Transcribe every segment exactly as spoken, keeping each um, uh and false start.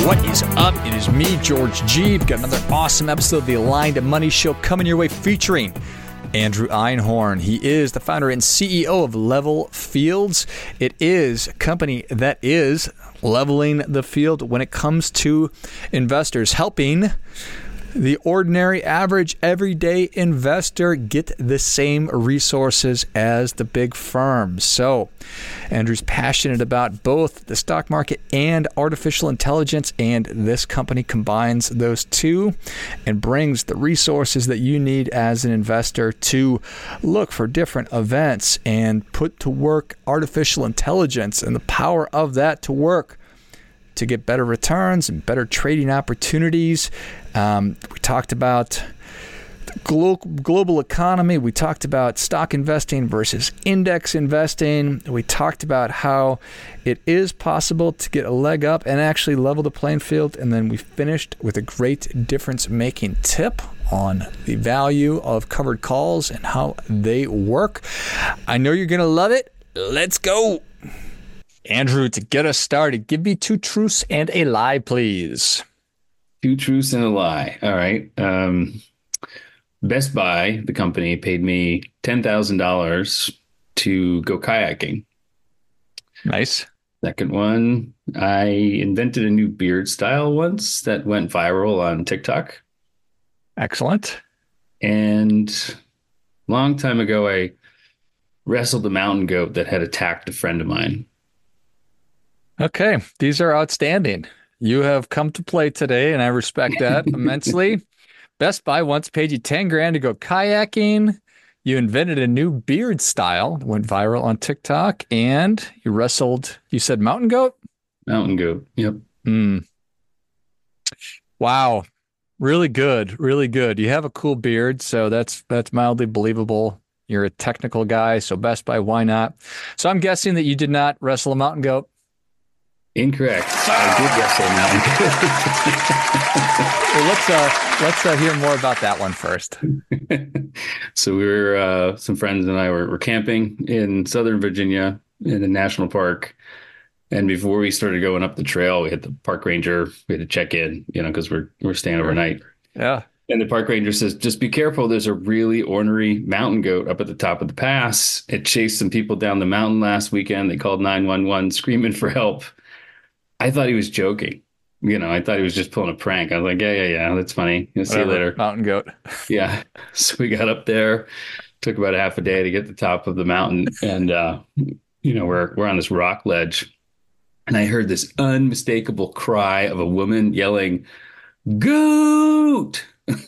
What is up? It is me, George G. We've got another awesome episode of the Aligned Money Show coming your way featuring Andrew Einhorn. He is the founder and C E O of Level Fields. It is a company that is leveling the field when it comes to investors, helping the ordinary, average, everyday investor get the same resources as the big firms. So, Andrew's passionate about both the stock market and artificial intelligence, and this company combines those two and brings the resources that you need as an investor to look for different events and put to work artificial intelligence and the power of that to work to get better returns and better trading opportunities. Um, we talked about the glo- global economy. We talked about stock investing versus index investing. We talked about how it is possible to get a leg up and actually level the playing field. And then we finished with a great difference-making tip on the value of covered calls and how they work. I know you're going to love it. Let's go. Andrew, to get us started, give me two truths and a lie, please. Two truths and a lie. All right. Um, Best Buy, the company, paid me ten thousand dollars to go kayaking. Nice. Second one, I invented a new beard style once that went viral on TikTok. Excellent. And long time ago, I wrestled a mountain goat that had attacked a friend of mine. Okay, these are outstanding. You have come to play today, and I respect that immensely. Best Buy once paid you ten grand to go kayaking. You invented a new beard style that went viral on TikTok, and you wrestled, you said mountain goat? Mountain goat, yep. Mm. Wow, really good, really good. You have a cool beard, so that's that's mildly believable. You're a technical guy, so Best Buy, why not? So I'm guessing that you did not wrestle a mountain goat. Incorrect. I did wrestle a mountain goat. Well, let's uh, let's uh, hear more about that one first. So we were, uh, some friends and I were, were camping in Southern Virginia in a national park. And before we started going up the trail, we had the park ranger. We had to check in, you know, because we're we're staying overnight. Yeah. And the park ranger says, just be careful. There's a really ornery mountain goat up at the top of the pass. It chased some people down the mountain last weekend. They called nine one one screaming for help. I thought he was joking. You know, I thought he was just pulling a prank. I was like, yeah, yeah, yeah, that's funny. You'll see you later. Mountain goat. Yeah. So we got up there. Took about half a day to get to the top of the mountain. And, uh, you know, we're we're on this rock ledge. And I heard this unmistakable cry of a woman yelling, goat!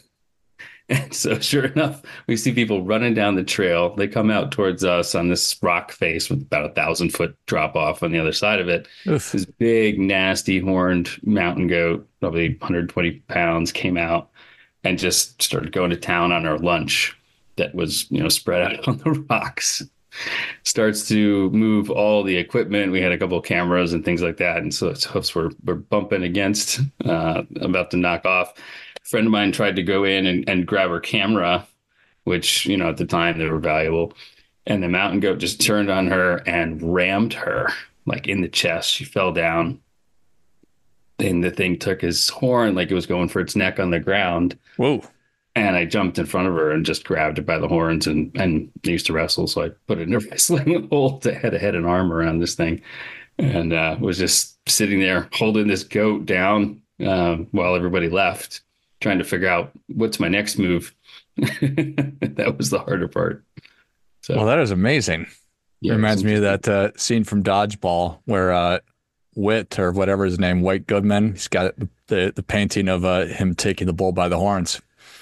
And so sure enough, we see people running down the trail. They come out towards us on this rock face with about a thousand foot drop off on the other side of it. Oof. This big, nasty horned mountain goat, probably one hundred twenty pounds, came out and just started going to town on our lunch that was, you know, spread out on the rocks. Starts to move all the equipment. We had a couple of cameras and things like that. And so its hoofs were, were bumping against, uh, about to knock off. A friend of mine tried to go in and, and grab her camera, which, you know, at the time they were valuable. And the mountain goat just turned on her and rammed her like in the chest. She fell down. And the thing took his horn like it was going for its neck on the ground. Whoa. And I jumped in front of her and just grabbed her by the horns, and, and I used to wrestle. So I put it in a wrestling hold to head, a head and arm around this thing, and uh, was just sitting there holding this goat down um, while everybody left, trying to figure out what's my next move. That was the harder part. So, well, that is amazing. yeah, it reminds me of that uh, scene from Dodgeball where uh, Whit, or whatever his name, White Goodman, he's got the, the painting of uh, him taking the bull by the horns.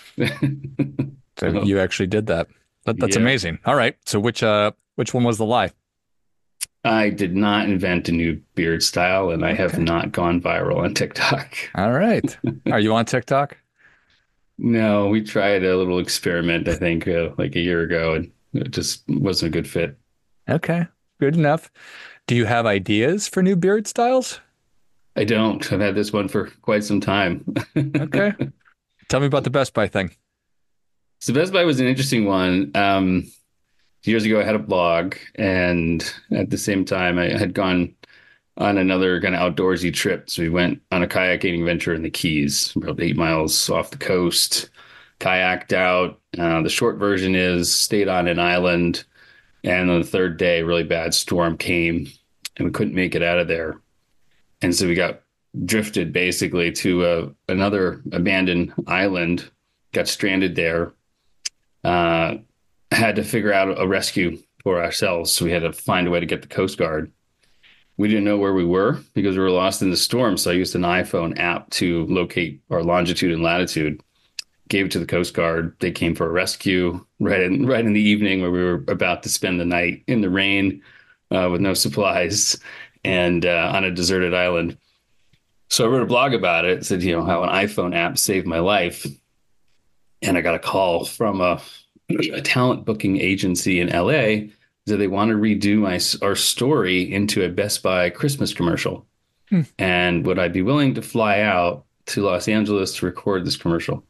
So you actually did that. that that's yeah. amazing. All right. So which uh which one was the lie? I did not invent a new beard style, and I okay. have not gone viral on TikTok. All right. Are you on TikTok? No, we tried a little experiment, I think, uh, like a year ago, and it just wasn't a good fit. Okay. Good enough. Do you have ideas for new beard styles? I don't. I've had this one for quite some time. Okay. Tell me about the Best Buy thing. So Best Buy was an interesting one. Um, years ago, I had a blog, and at the same time, I had gone on another kind of outdoorsy trip. So we went on a kayaking adventure in the Keys, about eight miles off the coast, kayaked out. Uh, the short version is stayed on an island. And on the third day, a really bad storm came and we couldn't make it out of there. And so we got drifted basically to a, another abandoned island, got stranded there, uh, had to figure out a rescue for ourselves. So we had to find a way to get the Coast Guard. We didn't know where we were because we were lost in the storm. So I used an iPhone app to locate our longitude and latitude, gave it to the Coast Guard. They came for a rescue right in, right in the evening where we were about to spend the night in the rain uh, with no supplies and uh, on a deserted island. So I wrote a blog about it, said, you know, how an iPhone app saved my life. And I got a call from a, a talent booking agency in L A that they want to redo my our story into a Best Buy Christmas commercial. Hmm. And would I be willing to fly out to Los Angeles to record this commercial?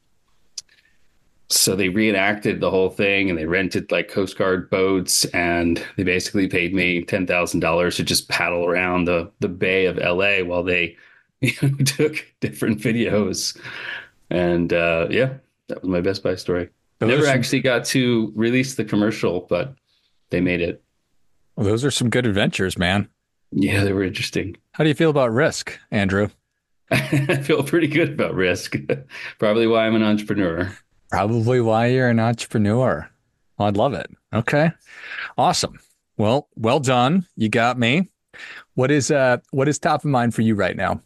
So they reenacted the whole thing and they rented like Coast Guard boats and they basically paid me ten thousand dollars to just paddle around the, the bay of L A while they you know, took different videos. And uh, yeah, that was my Best Buy story. Those Never some... actually got to release the commercial, but they made it. Well, those are some good adventures, man. Yeah, they were interesting. How do you feel about risk, Andrew? I feel pretty good about risk. Probably why I'm an entrepreneur. Probably why you're an entrepreneur. Well, I'd love it. Okay. Awesome. Well, well done. You got me. What is uh what is top of mind for you right now?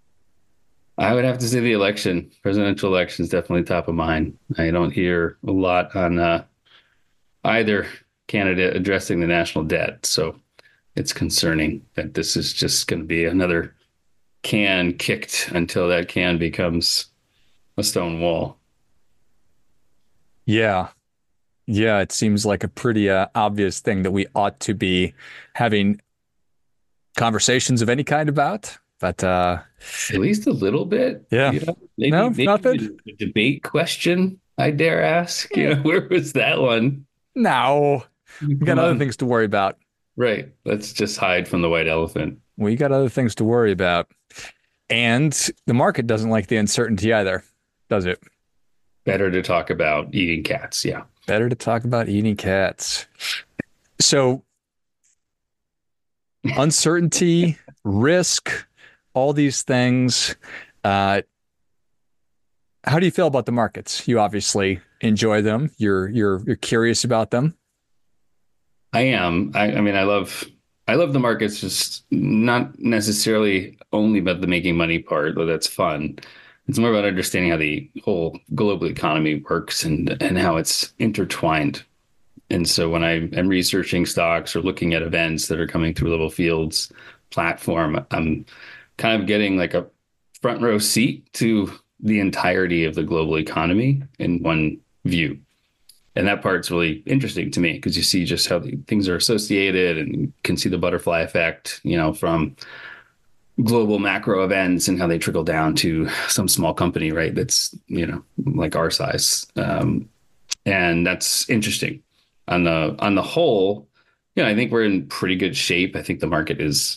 I would have to say the election. Presidential election is definitely top of mind. I don't hear a lot on uh, either candidate addressing the national debt. So it's concerning that this is just going to be another can kicked until that can becomes a stone wall. Yeah. Yeah, it seems like a pretty uh, obvious thing that we ought to be having conversations of any kind about. But uh, at least a little bit. Yeah. You know, maybe, no, maybe nothing. A debate question, I dare ask. You know, where was that one? No. We got Come other on. things to worry about. Right. Let's just hide from the white elephant. We got other things to worry about. And the market doesn't like the uncertainty either, does it? Better to talk about eating cats. Yeah. Better to talk about eating cats. So uncertainty, risk, all these things. Uh, how do you feel about the markets? You obviously enjoy them. You're you're you're curious about them. I am. I, I mean, I love I love the markets. Just not necessarily only about the making money part, though that's fun. It's more about understanding how the whole global economy works and and how it's intertwined. And so when I am researching stocks or looking at events that are coming through Level Field's platform, I'm kind of getting like a front row seat to the entirety of the global economy in one view. And that part's really interesting to me because you see just how the, things are associated and you can see the butterfly effect, you know, from global macro events and how they trickle down to some small company, right? That's, you know, like our size. Um, and that's interesting. On the on the whole, you know, I think we're in pretty good shape. I think the market is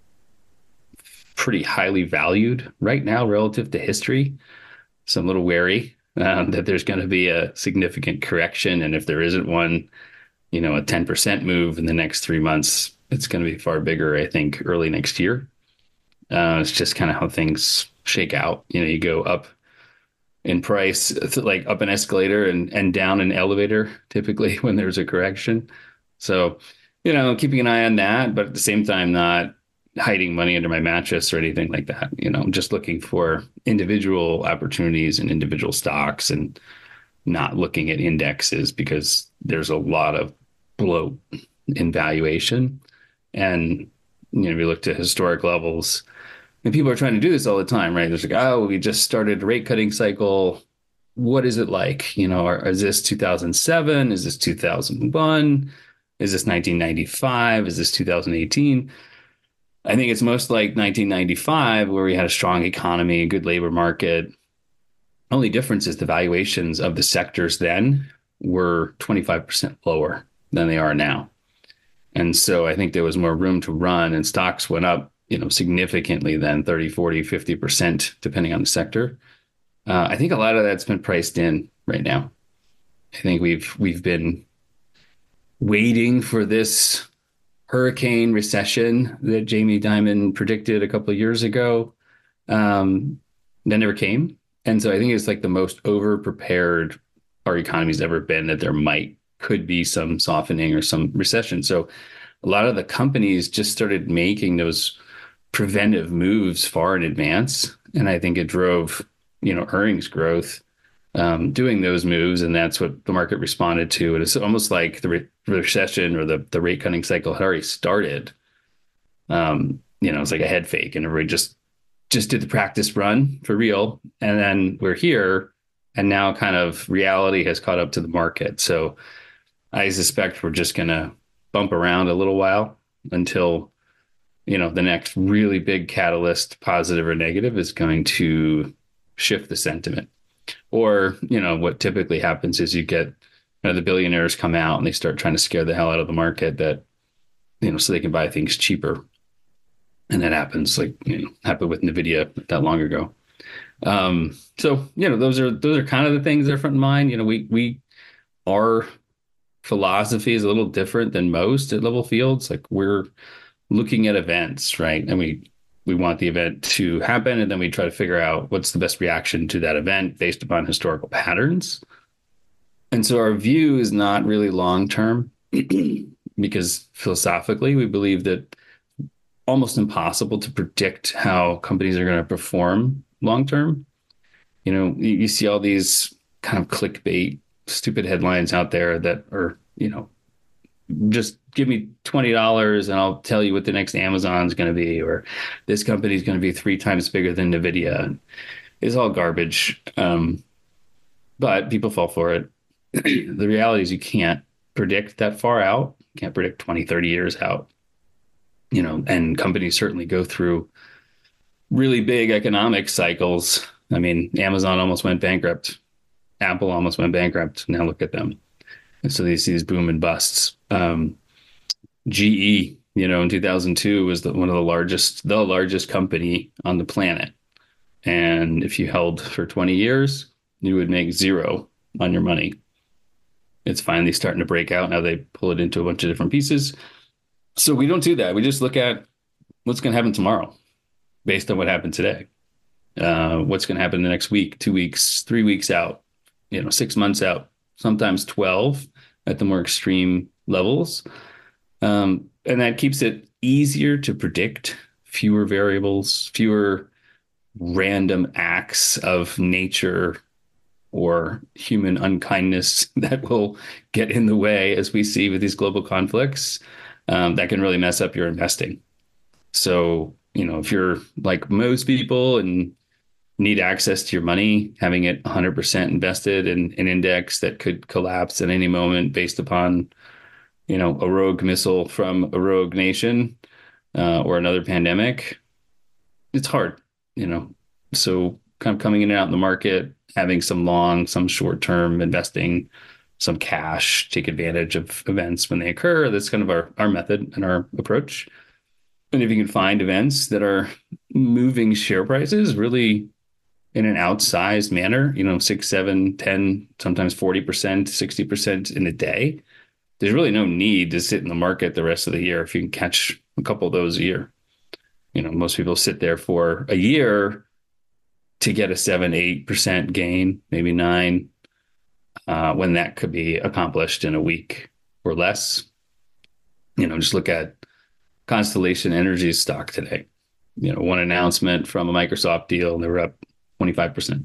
pretty highly valued right now relative to history. So I'm a little wary um, that there's going to be a significant correction. And if there isn't one, you know, a ten percent move in the next three months, it's going to be far bigger, I think, early next year. Uh, it's just kind of how things shake out. You know, you go up in price, like up an escalator and, and down an elevator, typically when there's a correction. So, you know, keeping an eye on that, but at the same time, not hiding money under my mattress or anything like that. You know, just looking for individual opportunities and individual stocks and not looking at indexes because there's a lot of bloat in valuation. And, you know, we look to historic levels. And people are trying to do this all the time, right? There's like, oh, we just started a rate cutting cycle. What is it like? You know, or, is this two thousand seven? Is this two thousand one? Is this nineteen ninety-five? Is this two thousand eighteen? I think it's most like nineteen ninety-five, where we had a strong economy, a good labor market. Only difference is the valuations of the sectors then were twenty-five percent lower than they are now. And so I think there was more room to run and stocks went up you know, significantly then thirty, forty, fifty percent, depending on the sector. Uh, I think a lot of that's been priced in right now. I think we've we've been waiting for this hurricane recession that Jamie Dimon predicted a couple of years ago. Um, that never came. And so I think it's like the most over prepared our economy's ever been that there might could be some softening or some recession. So a lot of the companies just started making those preventive moves far in advance. And I think it drove, you know, earnings growth um, doing those moves. And that's what the market responded to. And it's almost like the re- recession or the, the rate cutting cycle had already started. Um, you know, it's like a head fake and everybody just just did the practice run for real. And then we're here. And now kind of reality has caught up to the market. So I suspect we're just going to bump around a little while until, you know, the next really big catalyst, positive or negative, is going to shift the sentiment. Or, you know, what typically happens is you get, you know, the billionaires come out and they start trying to scare the hell out of the market that, you know, so they can buy things cheaper. And that happens, like, you know, happened with NVIDIA not that long ago. Um, so, you know, those are those are kind of the things that are front in mind. You know, we we our philosophy is a little different than most at Level Fields. Like, we're looking at events, right? And we we want the event to happen, and then we try to figure out what's the best reaction to that event based upon historical patterns. And so our view is not really long term because philosophically we believe that almost impossible to predict how companies are going to perform long term. You know, you, you see all these kind of clickbait, stupid headlines out there that are, you know, just give me twenty dollars and I'll tell you what the next Amazon is going to be, or this company is going to be three times bigger than NVIDIA. It's all garbage. Um, but people fall for it. The reality is you can't predict that far out. You can't predict twenty, thirty years out. You know, and companies certainly go through really big economic cycles. I mean, Amazon almost went bankrupt. Apple almost went bankrupt. Now look at them. And so they see these boom and busts. Um, G E, you know, in two thousand two was the, one of the largest, the largest company on the planet. And if you held for twenty years, you would make zero on your money. It's finally starting to break out. Now they pull it into a bunch of different pieces. So we don't do that. We just look at what's going to happen tomorrow based on what happened today. Uh, what's going to happen the next week, two weeks, three weeks out, you know, six months out, sometimes twelve at the more extreme levels. Um, and that keeps it easier to predict, fewer variables, fewer random acts of nature or human unkindness that will get in the way, as we see with these global conflicts. Um, that can really mess up your investing. So, you know, if you're like most people and need access to your money, having it one hundred percent invested in an index that could collapse at any moment based upon, you know, a rogue missile from a rogue nation uh, or another pandemic, it's hard, you know. So kind of coming in and out in the market, having some long, some short-term investing, some cash, take advantage of events when they occur. That's kind of our, our method and our approach. And if you can find events that are moving share prices really in an outsized manner, you know, six, seven, ten, sometimes forty percent, sixty percent in a day, there's really no need to sit in the market the rest of the year if you can catch a couple of those a year. You know, most people sit there for a year to get a seven, eight percent gain, maybe nine. Uh, when that could be accomplished in a week or less. You know, just look at Constellation Energy's stock today. You know, one announcement from a Microsoft deal, and they were up twenty-five percent.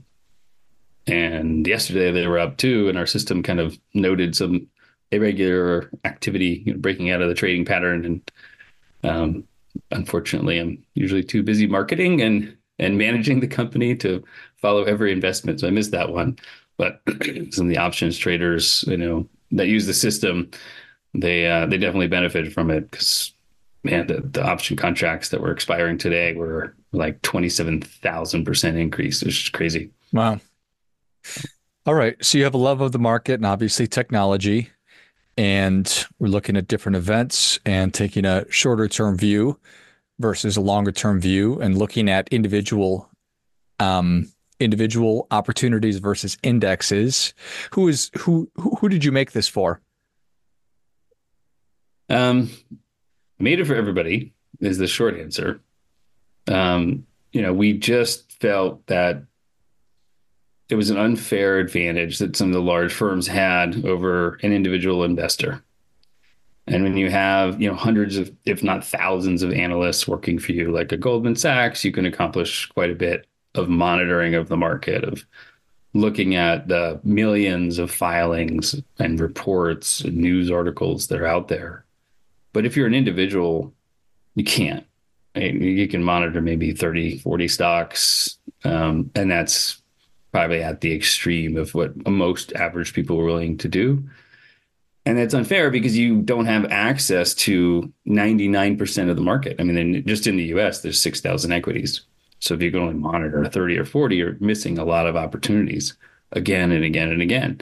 And yesterday they were up too, and our system kind of noted some irregular activity, you know, breaking out of the trading pattern. And um, unfortunately, I'm usually too busy marketing and and managing the company to follow every investment. So I missed that one. But some of the options traders, you know, that use the system, they uh, they definitely benefited from it because, man, the, the option contracts that were expiring today were like twenty-seven thousand percent increase. It's just crazy. Wow. All right. So you have a love of the market and obviously technology, and we're looking at different events and taking a shorter term view. versus a longer term view and looking at individual um, individual opportunities versus indexes. Who is who, who who did you make this for? Um, made it for everybody is the short answer. Um, you know, we just felt that it was an unfair advantage that some of the large firms had over an individual investor. And when you have, you know, hundreds of, if not thousands of analysts working for you, like a Goldman Sachs, you can accomplish quite a bit of monitoring of the market, of looking at the millions of filings and reports and news articles that are out there. But if you're an individual, you can't. You can monitor maybe thirty, forty stocks, um, and that's probably at the extreme of what most average people are willing to do. And that's unfair because you don't have access to ninety-nine percent of the market. I mean, in, just in the U S, there's six thousand equities. So if you can only monitor thirty or forty, you're missing a lot of opportunities again and again and again.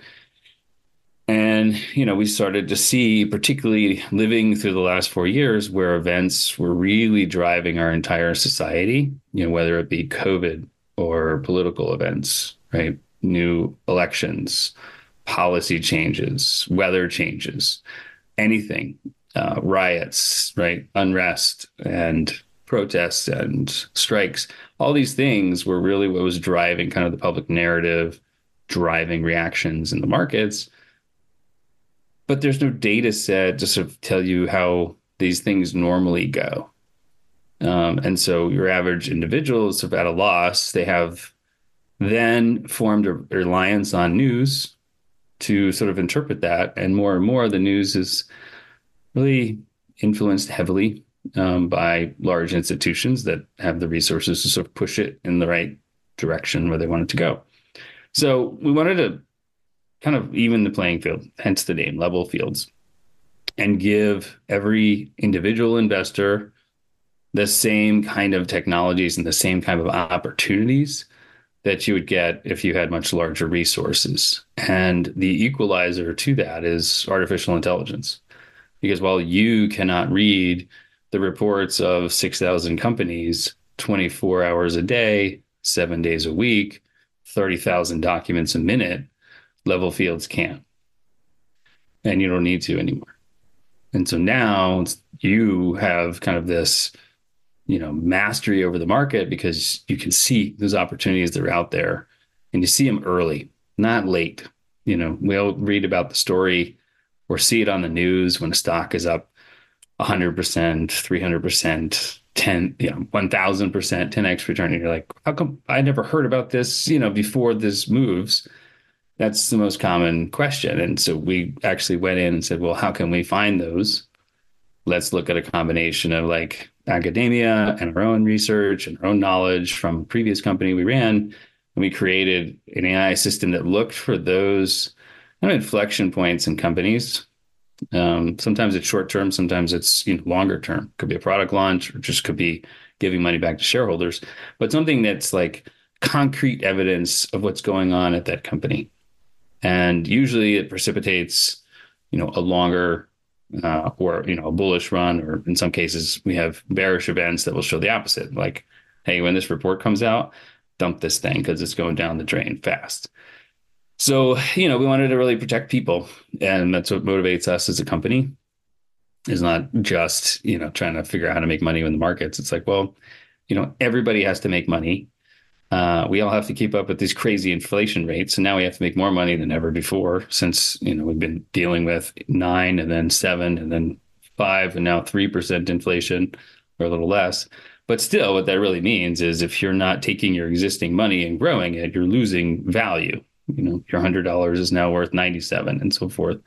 And, you know, we started to see, particularly living through the last four years, where events were really driving our entire society, you know, whether it be COVID or political events, right? New elections, policy changes, weather changes, anything, uh, riots, right? Unrest and protests and strikes. All these things were really what was driving kind of the public narrative, driving reactions in the markets. But there's no data set to sort of tell you how these things normally go. Um, and so your average individual is sort of at a loss. They have then formed a reliance on news to sort of interpret that. And more and more, the news is really influenced heavily um, by large institutions that have the resources to sort of push it in the right direction where they want it to go. So we wanted to kind of even the playing field, hence the name, Level Fields, and give every individual investor the same kind of technologies and the same kind of opportunities that you would get if you had much larger resources. And the equalizer to that is artificial intelligence. Because while you cannot read the reports of six thousand companies twenty-four hours a day, seven days a week, thirty thousand documents a minute, Level Fields can. And you don't need to anymore. And so now you have kind of this, you know, mastery over the market because you can see those opportunities that are out there and you see them early, not late. You know, we'll read about the story or see it on the news when a stock is up one hundred percent, three hundred percent, ten, you know, one thousand percent, ten x return. And you're like, how come I never heard about this, you know, before this moves? That's the most common question. And so we actually went in and said, well, how can we find those? Let's look at a combination of like academia and our own research and our own knowledge from a previous company we ran. And we created an A I system that looked for those kind of inflection points in companies. Um, sometimes it's short term, sometimes it's, you know, longer term. Could be a product launch or just could be giving money back to shareholders, but something that's like concrete evidence of what's going on at that company. And usually it precipitates, you know, a longer uh, or, you know, a bullish run, or in some cases we have bearish events that will show the opposite. Like, hey, when this report comes out, dump this thing because it's going down the drain fast. So, you know, we wanted to really protect people, and that's what motivates us as a company, is not just, you know, trying to figure out how to make money in the markets. It's like, well, you know, everybody has to make money. Uh, we all have to keep up with these crazy inflation rates. And now we have to make more money than ever before, since, you know, we've been dealing with nine and then seven and then five and now three percent inflation, or a little less. But still, what that really means is if you're not taking your existing money and growing it, you're losing value. You know, your one hundred dollars is now worth ninety-seven and so forth.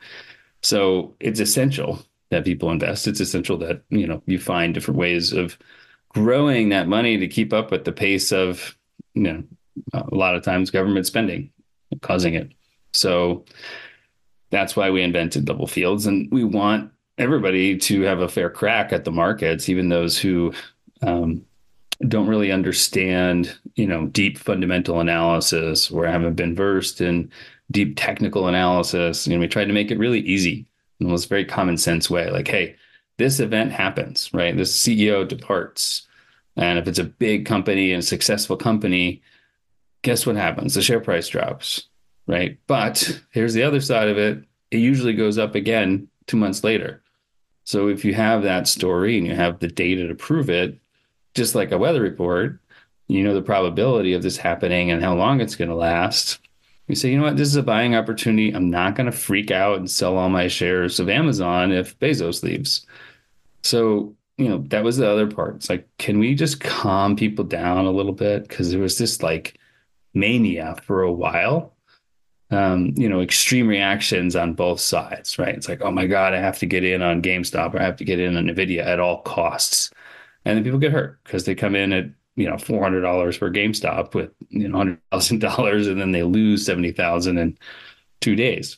So it's essential that people invest. It's essential that, you know, you find different ways of growing that money to keep up with the pace of, you know, a lot of times government spending causing it. So that's why we invented Level Fields. And we want everybody to have a fair crack at the markets, even those who um, don't really understand, you know, deep fundamental analysis or haven't been versed in deep technical analysis. You know, we tried to make it really easy in the most very common sense way. Like, hey, this event happens, right? The C E O departs. And if it's a big company and a successful company, guess what happens? The share price drops, right? But here's the other side of it. It usually goes up again two months later. So if you have that story and you have the data to prove it, just like a weather report, you know the probability of this happening and how long it's going to last. You say, you know what, this is a buying opportunity. I'm not going to freak out and sell all my shares of Amazon if Bezos leaves. So, you know, that was the other part. It's like, can we just calm people down a little bit? Because there was this like mania for a while. Um, you know, extreme reactions on both sides, right? It's like, oh my God, I have to get in on GameStop or I have to get in on NVIDIA at all costs. And then people get hurt because they come in at, you know, four hundred dollars for GameStop with, you know, one hundred thousand dollars and then they lose seventy thousand dollars in two days.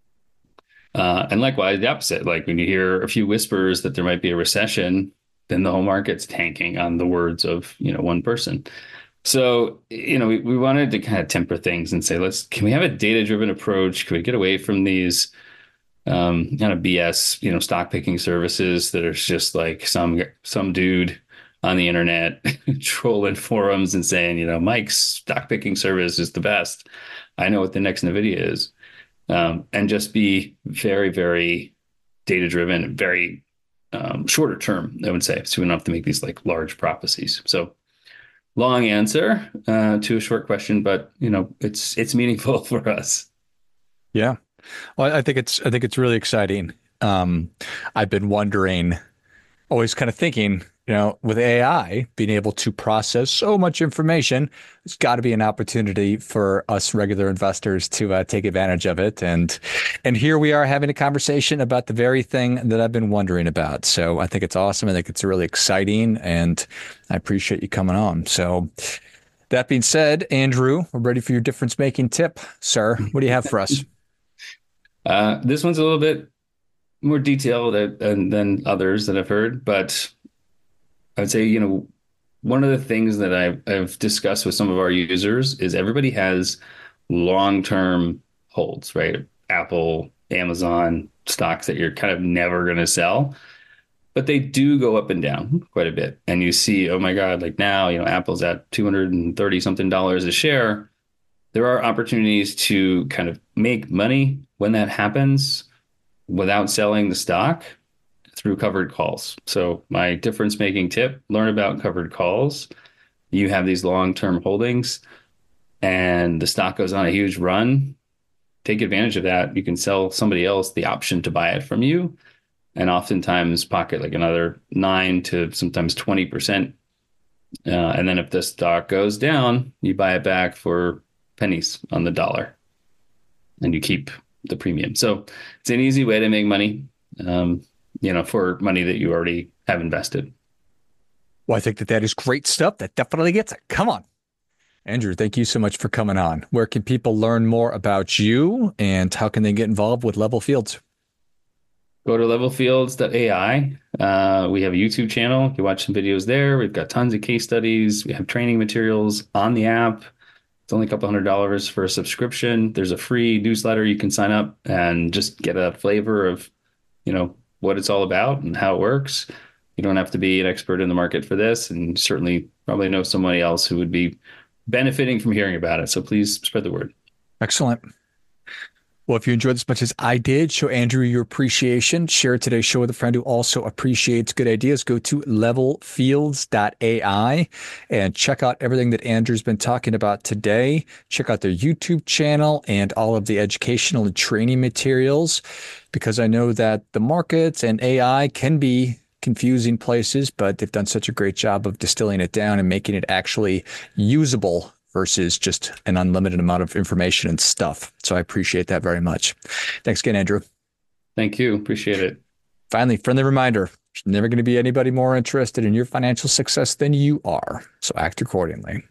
Uh, and likewise, the opposite. Like when you hear a few whispers that there might be a recession, then the whole market's tanking on the words of, you know, one person. So, you know, we, we wanted to kind of temper things and say, let's, can we have a data-driven approach? Can we get away from these um, kind of B S, you know, stock picking services that are just like some, some dude on the internet trolling forums and saying, you know, Mike's stock picking service is the best. I know what the next NVIDIA is. Um, and just be very, very data-driven, very um, shorter term, I would say. So we don't have to make these like large prophecies. So long answer uh, to a short question, but you know, it's it's meaningful for us. Yeah. Well, I think it's I think it's really exciting. Um, I've been wondering, always kind of thinking, you know, with A I being able to process so much information, it's got to be an opportunity for us regular investors to uh, take advantage of it. And and here we are having a conversation about the very thing that I've been wondering about. So I think it's awesome. I think it's really exciting, and I appreciate you coming on. So that being said, Andrew, we're ready for your difference making tip, sir. What do you have for us? Uh, this one's a little bit more detailed than, than others that I've heard, but I would say, you know, one of the things that I've, I've discussed with some of our users is everybody has long-term holds, right? Apple, Amazon stocks that you're kind of never going to sell, but they do go up and down quite a bit. And you see, oh my God, like now, you know, Apple's at two hundred thirty something dollars a share. There are opportunities to kind of make money when that happens without selling the stock through covered calls. So my difference making tip, learn about covered calls. You have these long-term holdings and the stock goes on a huge run. Take advantage of that. You can sell somebody else the option to buy it from you and oftentimes pocket like another nine to sometimes twenty percent. Uh, and then if the stock goes down, you buy it back for pennies on the dollar and you keep the premium. So it's an easy way to make money. Um, you know, for money that you already have invested. Well, I think that that is great stuff. That definitely gets it. Come on. Andrew, thank you so much for coming on. Where can people learn more about you and how can they get involved with Level Fields? Go to level fields dot A I. Uh, we have a YouTube channel. You can watch some videos there. We've got tons of case studies. We have training materials on the app. It's only a couple hundred dollars for a subscription. There's a free newsletter you can sign up and just get a flavor of, you know, what it's all about and how it works. You don't have to be an expert in the market for this, and certainly probably know somebody else who would be benefiting from hearing about it. So please spread the word. Excellent. Well, if you enjoyed as much as I did, show Andrew your appreciation. Share today's show with a friend who also appreciates good ideas. Go to level fields dot A I and check out everything that Andrew's been talking about today. Check out their YouTube channel and all of the educational and training materials, because I know that the markets and A I can be confusing places, but they've done such a great job of distilling it down and making it actually usable versus just an unlimited amount of information and stuff. So I appreciate that very much. Thanks again, Andrew. Thank you. Appreciate it. Finally, friendly reminder, there's never going to be anybody more interested in your financial success than you are. So act accordingly.